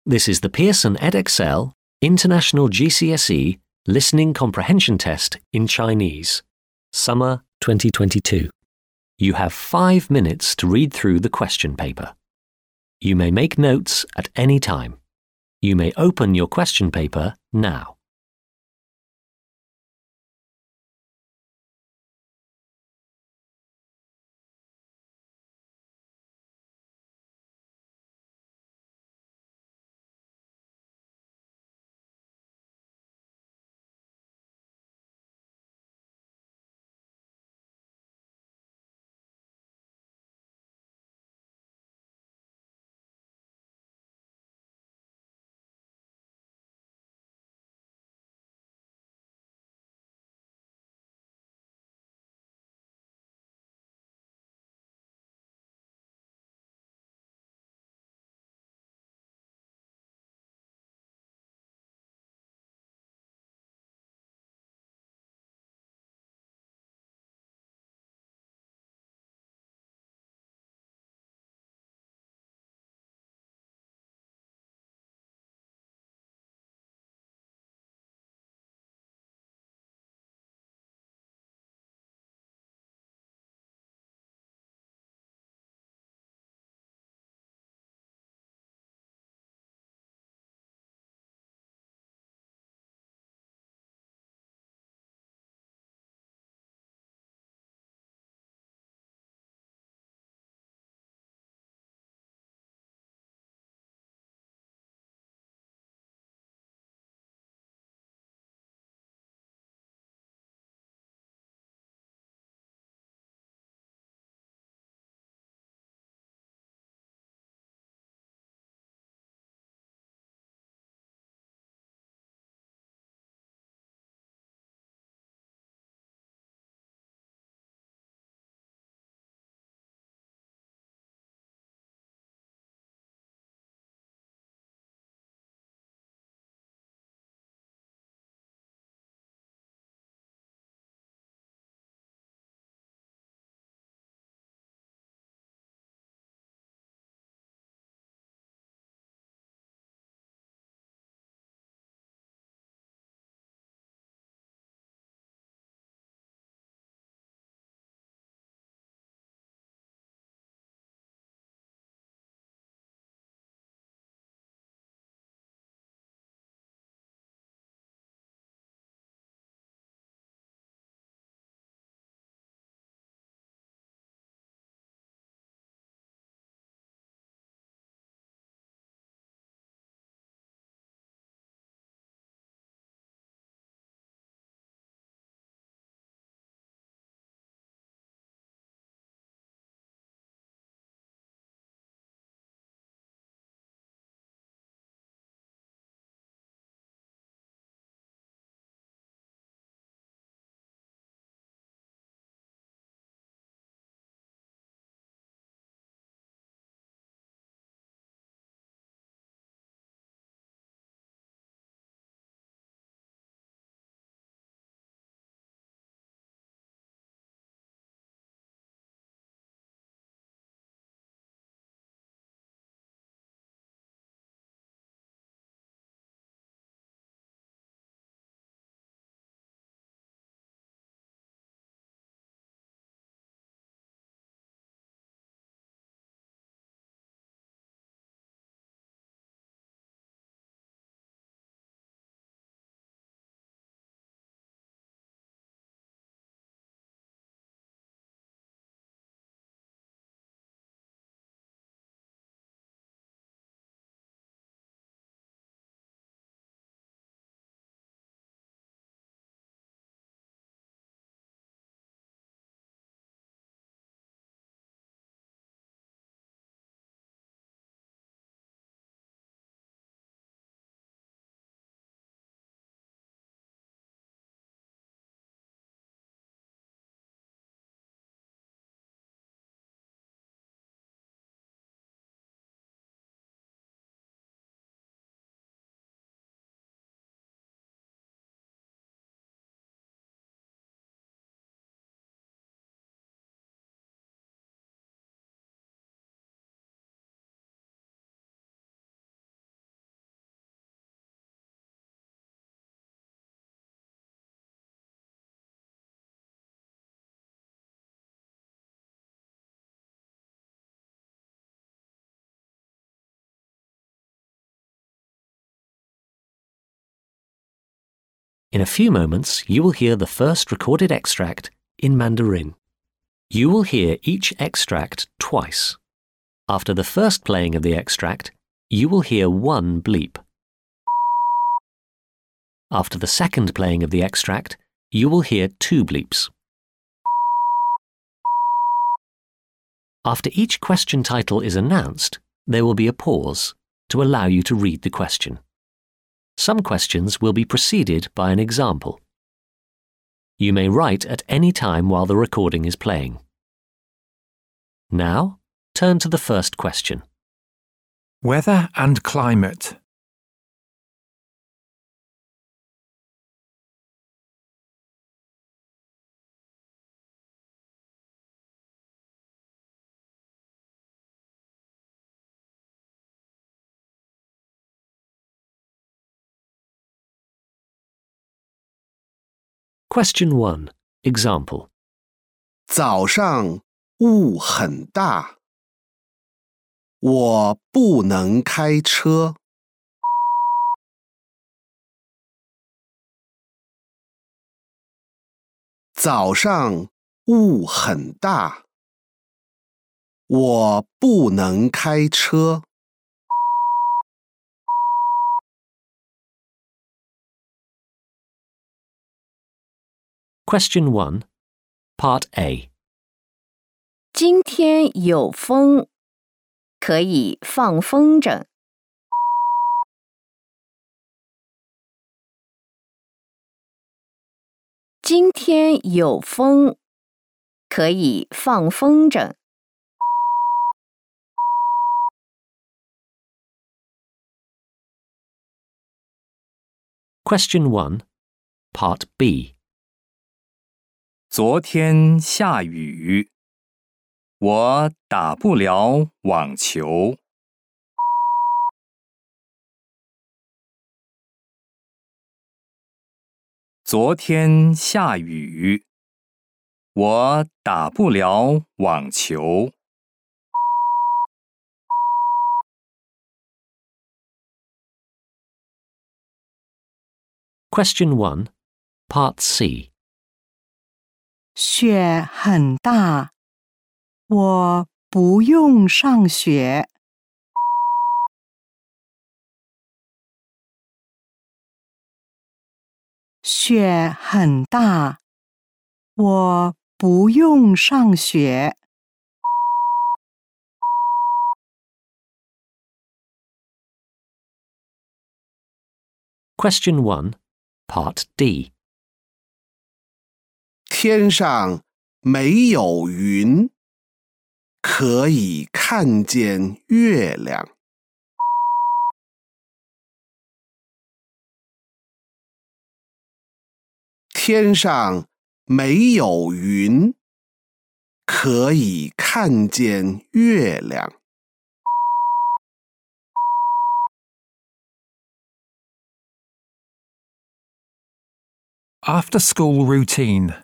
This is the Pearson Edexcel International GCSE Listening Comprehension Test in Chinese, Summer 2022. You have 5 minutes to read through the question paper. You may make notes at any time. You may open your question paper now. In a few moments, you will hear the first recorded extract in Mandarin. You will hear each extract twice. After the first playing of the extract, you will hear one bleep. After the second playing of the extract, you will hear two bleeps. After each question title is announced, there will be a pause to allow you to read the question. Some questions will be preceded by an example. You may write at any time while the recording is playing. Now, turn to the first question. Weather and climate. Question 1. Example. 早上雾很大，我不能开车。早上雾很大，我不能开车。 Question 1. Part A. 今天有风，可以放风筝。今天有风，可以放风筝。 Question 1. Part B. 昨天下雨，我打不了网球。昨天下雨，我打不了网球。 Question 1. Part C. 雪很大，我不用上学。雪很大，我不用上学。 Question 1. Part D. 天上没有云，可以看见月亮。天上没有云，可以看见月亮。 After school routine.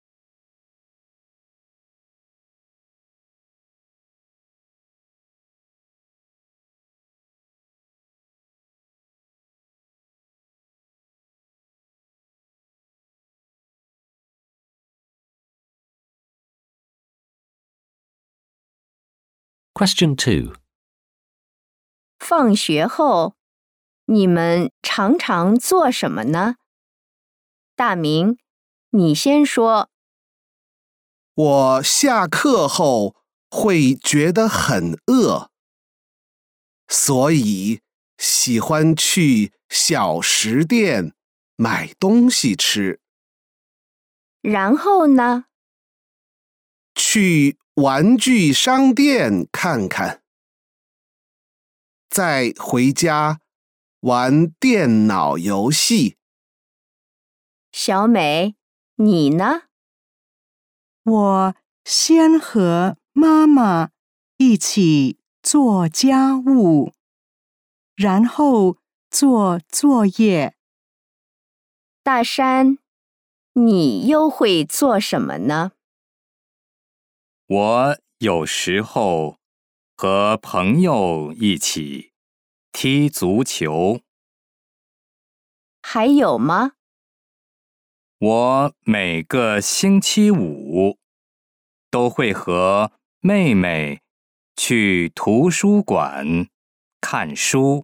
Question 2. 放学后，你们常常做什么呢？大明，你先说。 我下课后会觉得很饿，所以喜欢去小食店买东西吃。 然后呢？ 去玩具商店看看，再回家玩电脑游戏。 小美，你呢？ 我先和妈妈一起做家务，然后做作业。 大山，你又会做什么呢？ 我有时候和朋友一起踢足球。 还有吗？ 我每个星期五都会和妹妹去图书馆看书。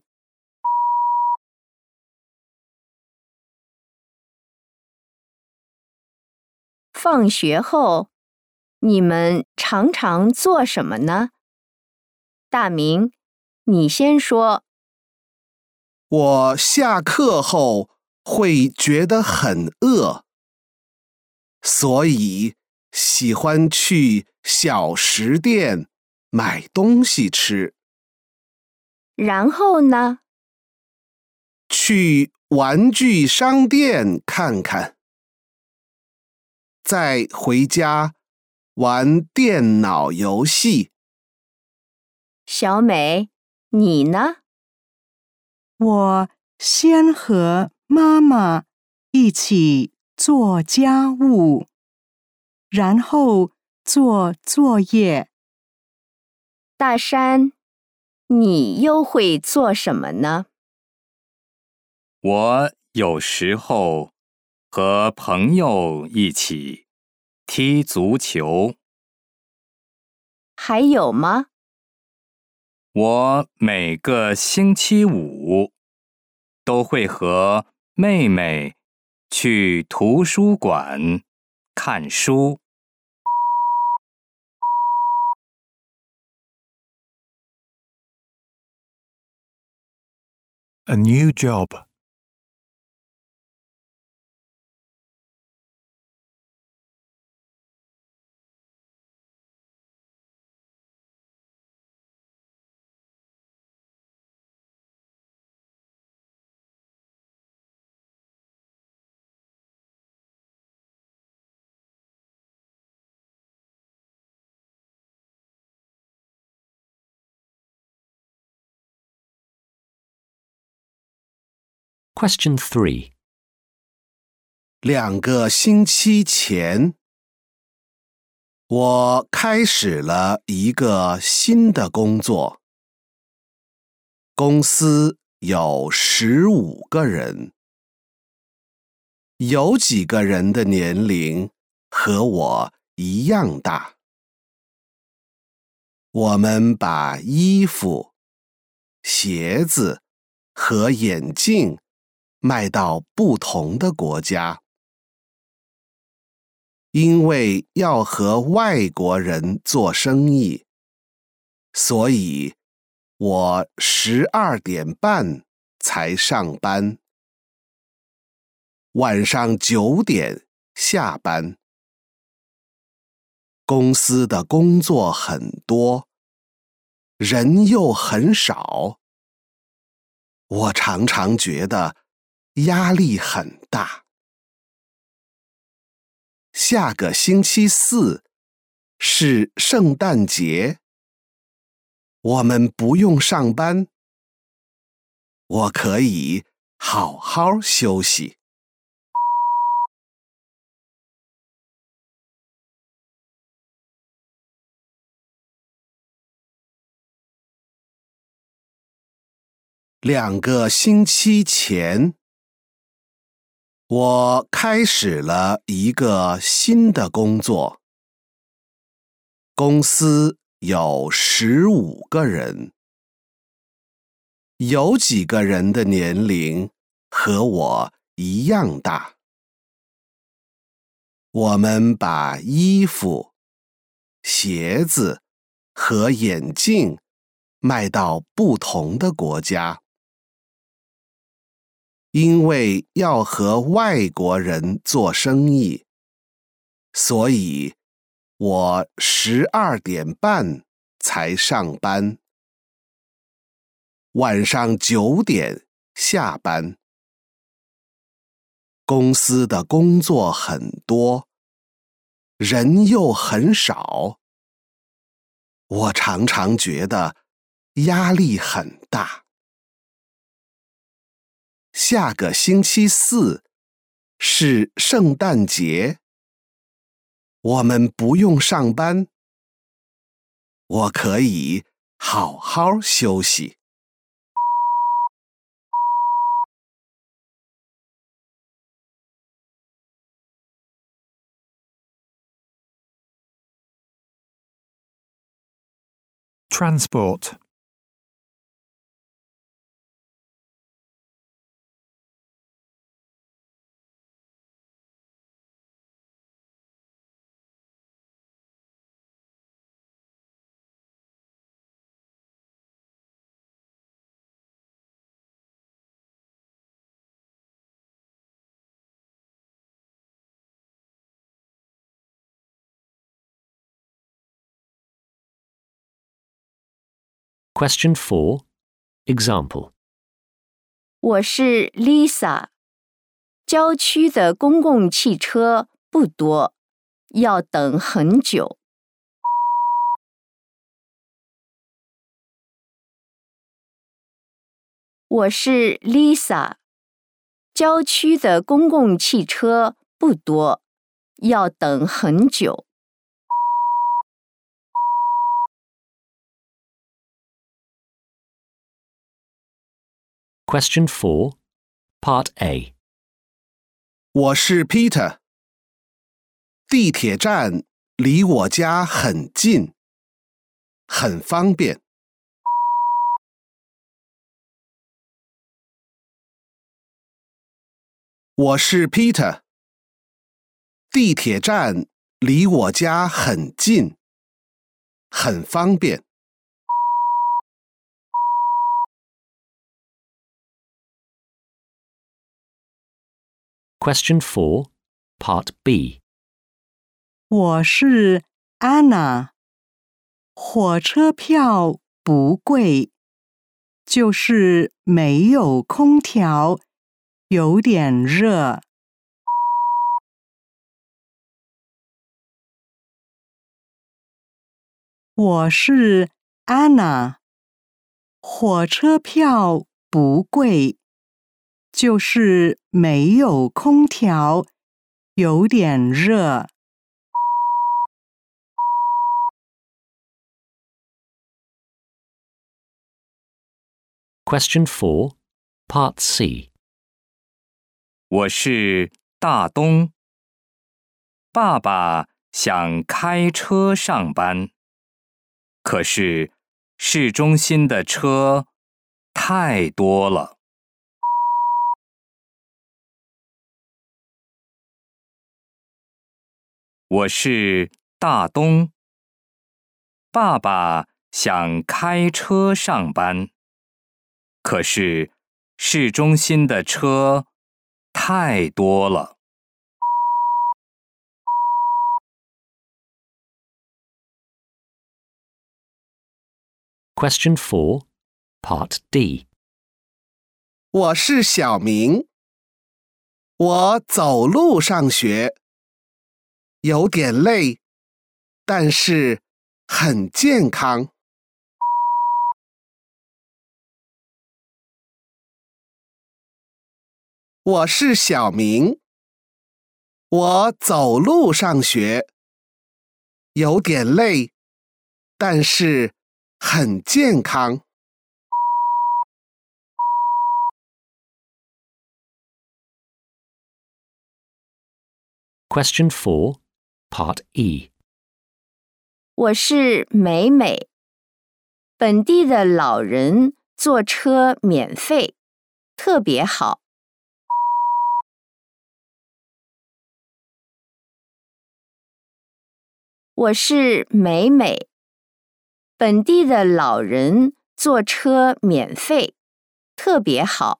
放学后，你们常常做什么呢？大明，你先说。 我下课后会觉得很饿，所以喜欢去小食店买东西吃。 然后呢？ 去玩具商店看看，再回家玩电脑游戏。 小美，你呢？ 我先和妈妈一起做家务，然后做作业。 大山，你又会做什么呢？ 我有时候和朋友一起踢足球。 还有吗？ 我每个星期五都会和妹妹去图书馆看书。 A new job. Question 3. 2个星期前，我开始了一个新的工作。公司有15个人，有几个人的年龄和我一样大。我们把衣服、鞋子和眼镜卖到不同的国家。因为要和外国人做生意，所以我12点半才上班，晚上9点下班。公司的工作很多，人又很少，我常常觉得压力很大。下个星期4是圣诞节，我们不用上班，我可以好好休息。2个星期前，我开始了一个新的工作。公司有15个人，有几个人的年龄和我一样大。我们把衣服、鞋子和眼镜卖到不同的国家。因为要和外国人做生意，所以我12点半才上班，晚上9点下班。公司的工作很多，人又很少，我常常觉得压力很大。下个星期4是圣诞节，我们不用上班，我可以好好休息。 Transport. Question 4. Example. 我是 Lisa， 郊区的公共汽车不多，要等很久。我是 Lisa， 郊区的公共汽车不多，要等很久。 Question 4. Part A. 我是 Peter， 地铁站离我家很近，很方便。我是 Peter， 地铁站离我家很近，很方便。 Question 4. Part B. 我是 Anna， 火车票不贵，就是没有空调，有点热。我是 Anna， 火车票不贵，就是没有空调，有点热。 Question 4. Part C. 我是大东。爸爸想开车上班，可是市中心的车太多了。我是大东。爸爸想开车上班，可是市中心的车太多了。 Question 4. Part D. 我是小明，我走路上学，有点累，但是很健康。我是小明，我走路上学，有点累，但是很健康。 Question 4. Part E. 我是美美，本地的老人坐车免费，特别好。我是美美，本地的老人坐车免费，特别好。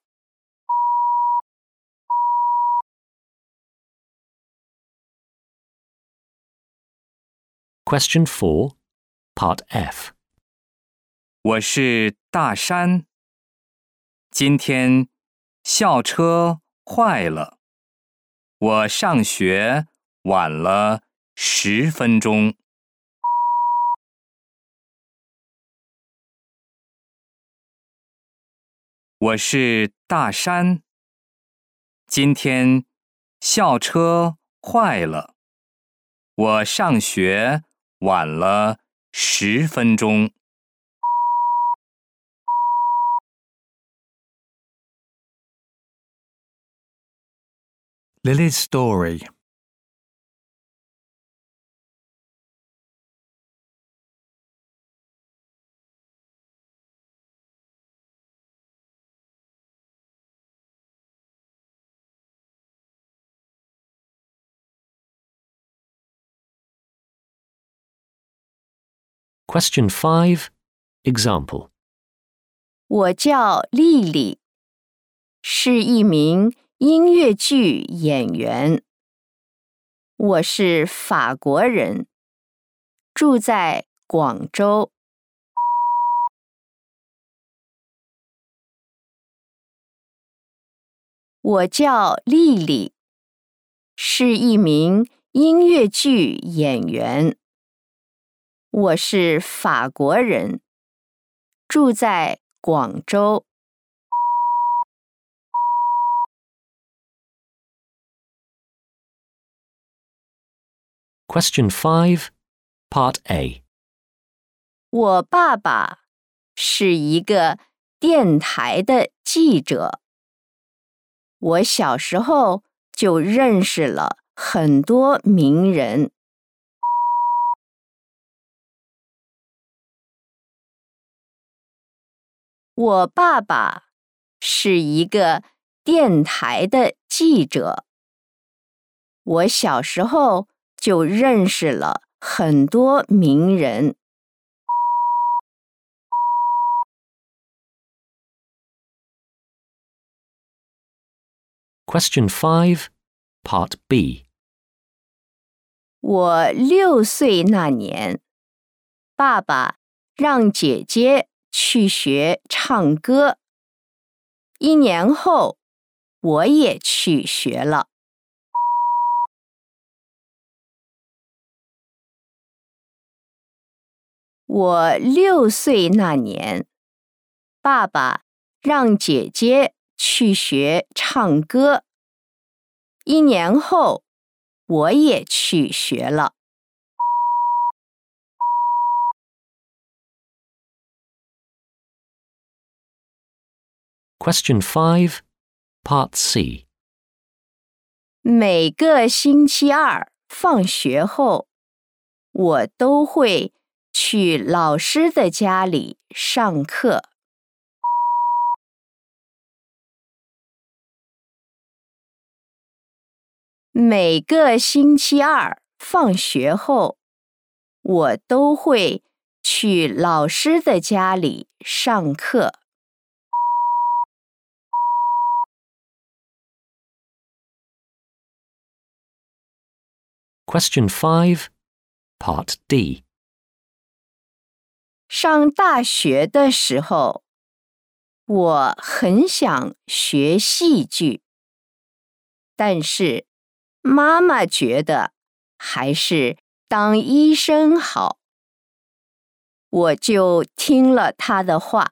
Question 4. Part F. 我是大山。今天校车坏了，我上学晚了10分钟。我是大山。今天校车坏了，我上学晚了10分钟。 Lily's story. Question 5. Example. 我叫丽丽，是一名音乐剧演员。我是法国人，住在广州。我叫丽丽，是一名音乐剧演员。我是法国人，住在广州。 Question 5. Part A. 我爸爸是一个电台的记者。我小时候就认识了很多名人。我爸爸是一个电台的记者。我小时候就认识了很多名人。 Question 5. Part B. 我6岁那年，爸爸让姐姐去学唱歌。1年后，我也去学了。我6岁那年，爸爸让姐姐去学唱歌。1年后，我也去学了。 Question 5. Part C. 每个星期二放学后，我都会去老师的家里上课。每个星期二放学后，我都会去老师的家里上课。 Question 5. Part D. 上大学的时候，我很想学戏剧，但是妈妈觉得还是当医生好，我就听了她的话。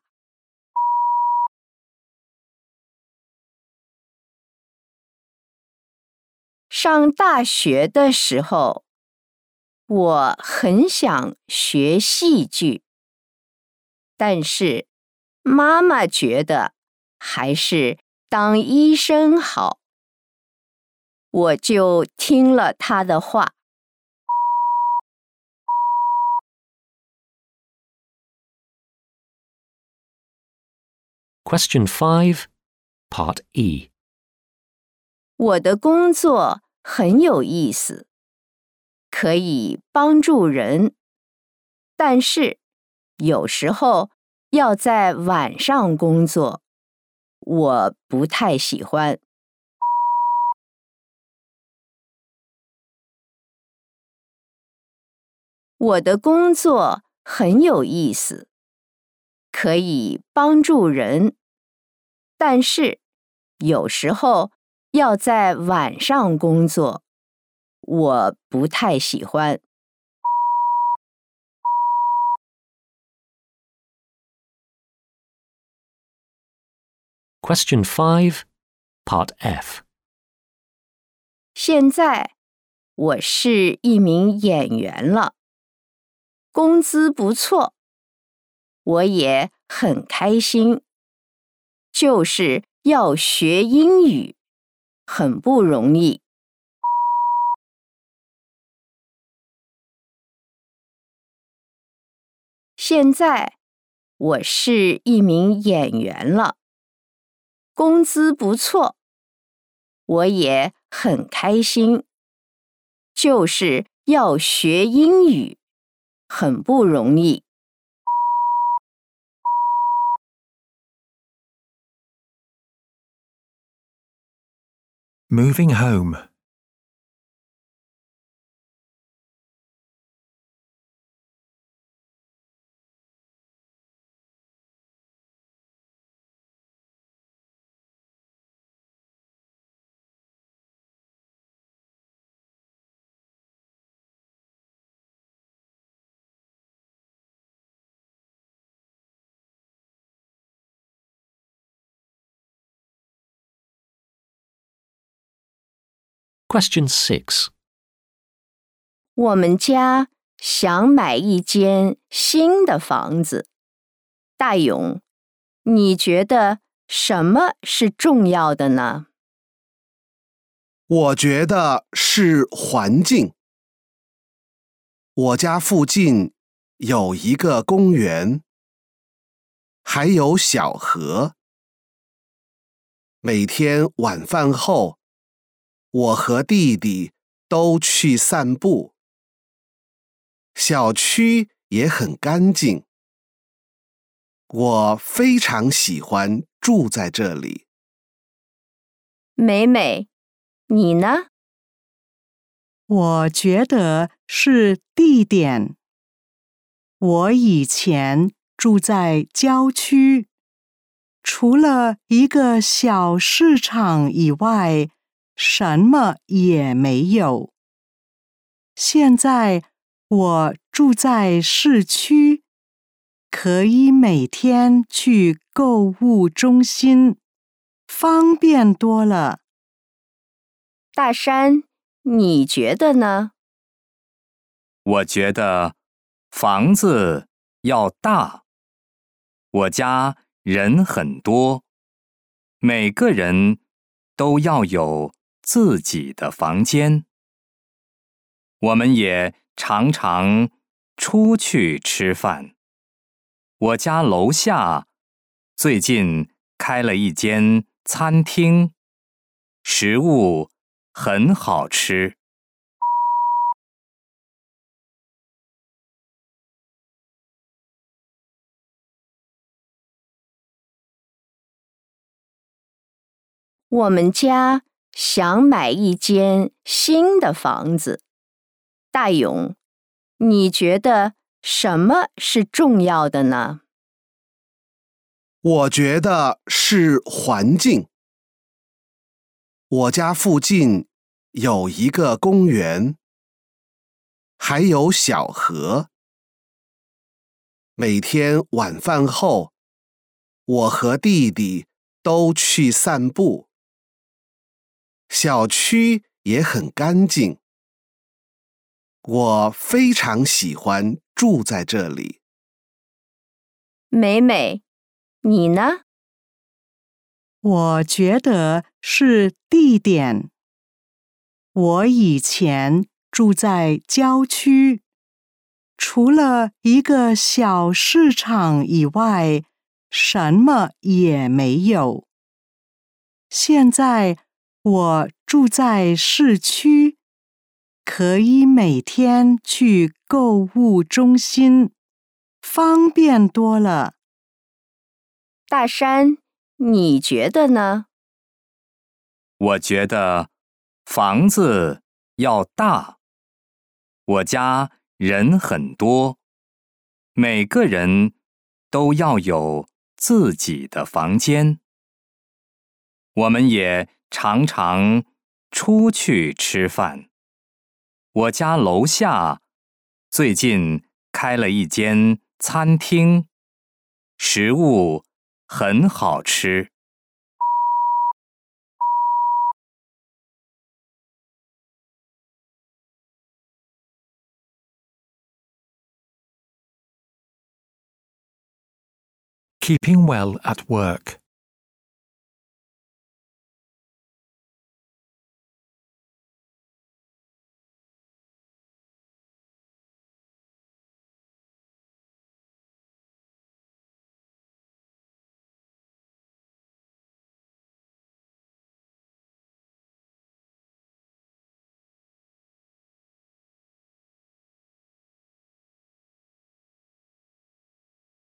上大学的时候，我很想学戏剧，但是妈妈觉得还是当医生好，我就听了她的话。 Question 5. Part E. 我的工作很有意思，可以帮助人，但是有时候要在晚上工作，我不太喜欢。我的工作很有意思，可以帮助人，但是有时候要在晚上工作，我不太喜欢。 Question 5. Part F. 现在我是一名演员了，工资不错，我也很开心。就是要学英语，很不容易。现在我是一名演员了，工资不错，我也很开心。就是要学英语，很不容易。 Moving home. Question 6. 我们家想买一间新的房子。大勇，你觉得什么是重要的呢？ 我觉得是环境。我家附近有一个公园，还有小河。每天晚饭后，我和弟弟都去散步。小区也很干净。我非常喜欢住在这里。 美美，你呢？ 我觉得是地点。我以前住在郊区，除了一个小市场以外，什么也没有。现在我住在市区，可以每天去购物中心，方便多了。 大山，你觉得呢？ 我觉得房子要大。我家人很多，每个人都要有自己的房间。我们也常常出去吃饭。我家楼下最近开了一间餐厅，食物很好吃。 我们家想买一间新的房子。大勇，你觉得什么是重要的呢？ 我觉得是环境。我家附近有一个公园，还有小河。每天晚饭后，我和弟弟都去散步。小区也很干净。我非常喜欢住在这里。 美美，你呢？ 我觉得是地点。我以前住在郊区，除了一个小市场以外，什么也没有。现在我住在市区，可以每天去购物中心，方便多了。 大山，你觉得呢？ 我觉得房子要大。我家人很多，每个人都要有自己的房间。我们也常常出去吃饭。我家楼下最近开了一间餐厅，食物很好吃。 Keeping well at work.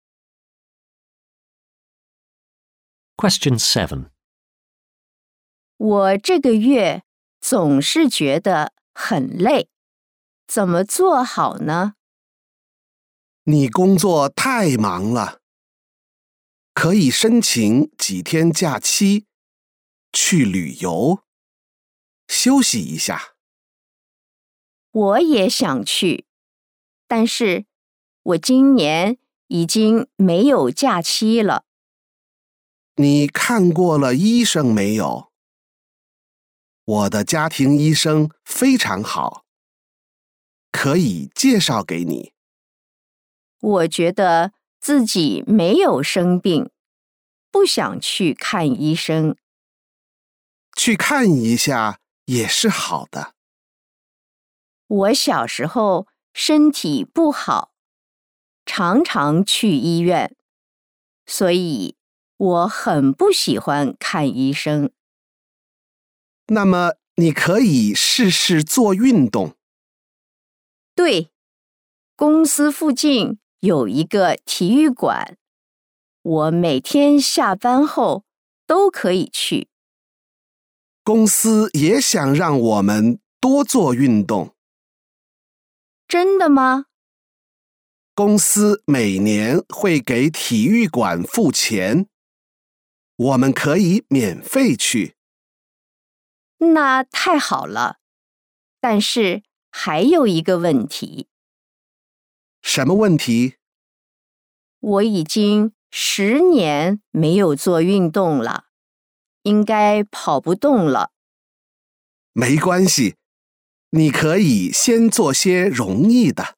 Question 7. 我这个月总是觉得很累，怎么做好呢？ 你工作太忙了，可以申请几天假期，去旅游，休息一下。 我也想去，但是我今年已经没有假期了。 你看过了医生没有？我的家庭医生非常好，可以介绍给你。 我觉得自己没有生病，不想去看医生。 去看一下也是好的。 我小时候身体不好，常常去医院，所以我很不喜欢看医生。 那么你可以试试做运动。 对，公司附近有一个体育馆，我每天下班后都可以去。 公司也想让我们多做运动。 真的吗？ 公司每年会给体育馆付钱，我们可以免费去。 那太好了，但是还有一个问题。 什么问题？ 我已经10年没有做运动了，应该跑不动了。 没关系，你可以先做些容易的。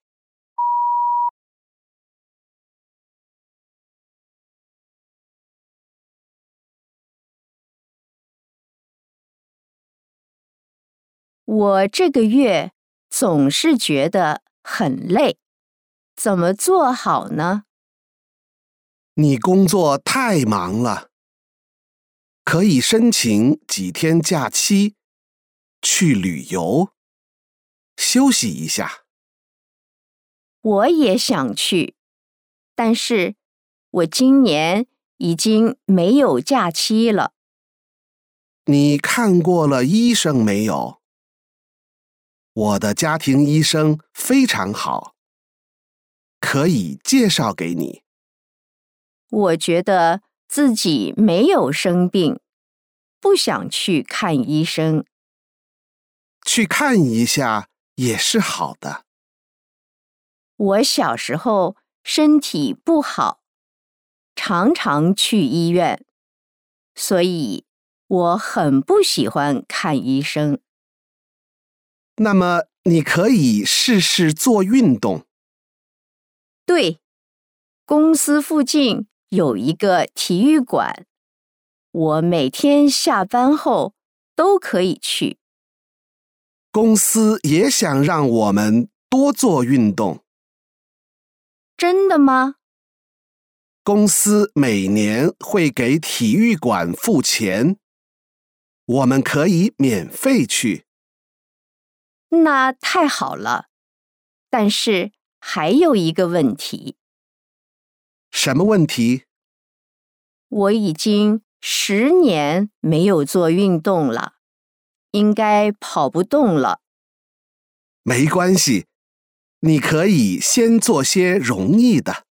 我这个月总是觉得很累，怎么做好呢？ 你工作太忙了，可以申请几天假期，去旅游，休息一下。 我也想去，但是我今年已经没有假期了。 你看过了医生没有？我的家庭医生非常好，可以介绍给你。 我觉得自己没有生病，不想去看医生。 去看一下也是好的。 我小时候身体不好，常常去医院，所以我很不喜欢看医生。 那么你可以试试做运动。 对，公司附近有一个体育馆，我每天下班后都可以去。 公司也想让我们多做运动。 真的吗？ 公司每年会给体育馆付钱，我们可以免费去。 那太好了，但是还有一个问题。 什么问题？ 我已经10年没有做运动了，应该跑不动了。 没关系，你可以先做些容易的。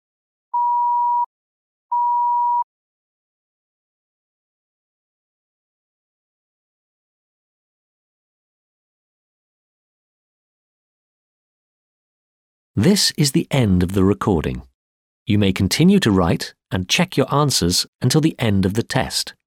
This is the end of the recording. You may continue to write and check your answers until the end of the test.